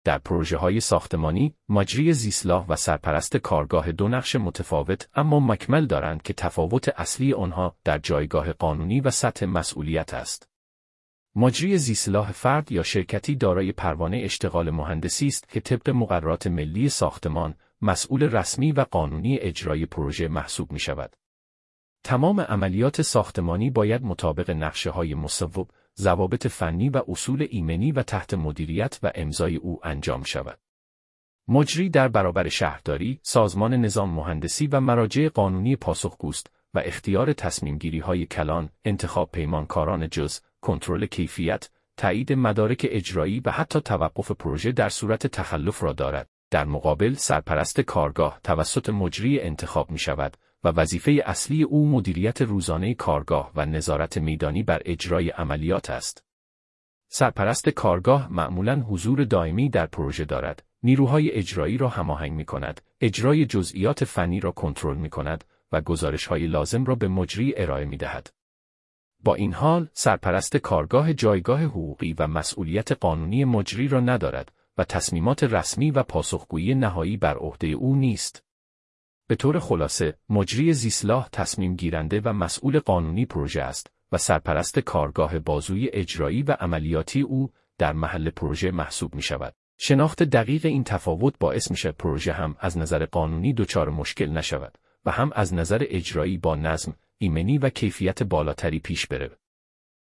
در پروژه‌های ساختمانی، مجری زیست‌لاه و سرپرست کارگاه دو نقش متفاوت اما مکمل دارند که تفاوت اصلی آنها در جایگاه قانونی و سطح مسئولیت است. مجری زیست‌لاه فرد یا شرکتی دارای پروانه اشتغال مهندسی است که طبق مقررات ملی ساختمان، مسئول رسمی و قانونی اجرای پروژه محسوب می‌شود. تمام عملیات ساختمانی باید مطابق نقشه‌های مصوب، ضوابط فنی و اصول ایمنی و تحت مدیریت و امضای او انجام شود. مجری در برابر شهرداری، سازمان نظام مهندسی و مراجع قانونی پاسخگوست و اختیار تصمیم‌گیری‌های کلان، انتخاب پیمانکاران جز، کنترل کیفیت، تایید مدارک اجرایی و حتی توقف پروژه در صورت تخلف را دارد. در مقابل سرپرست کارگاه توسط مجری انتخاب می‌شود و وظیفه اصلی او مدیریت روزانه کارگاه و نظارت میدانی بر اجرای عملیات است. سرپرست کارگاه معمولاً حضور دائمی در پروژه دارد، نیروهای اجرایی را هماهنگ می‌کند، اجرای جزئیات فنی را کنترل می‌کند و گزارش‌های لازم را به مجری ارائه می‌دهد. با این حال، سرپرست کارگاه جایگاه حقوقی و مسئولیت قانونی مجری را ندارد و تصمیمات رسمی و پاسخگویی نهایی بر عهده او نیست. به طور خلاصه، مجری زیست‌لاه تصمیم گیرنده و مسئول قانونی پروژه است و سرپرست کارگاه بازوی اجرایی و عملیاتی او در محل پروژه محسوب می شود. شناخت دقیق این تفاوت باعث می شود پروژه هم از نظر قانونی دچار مشکل نشود و هم از نظر اجرایی با نظم، ایمنی و کیفیت بالاتری پیش بره.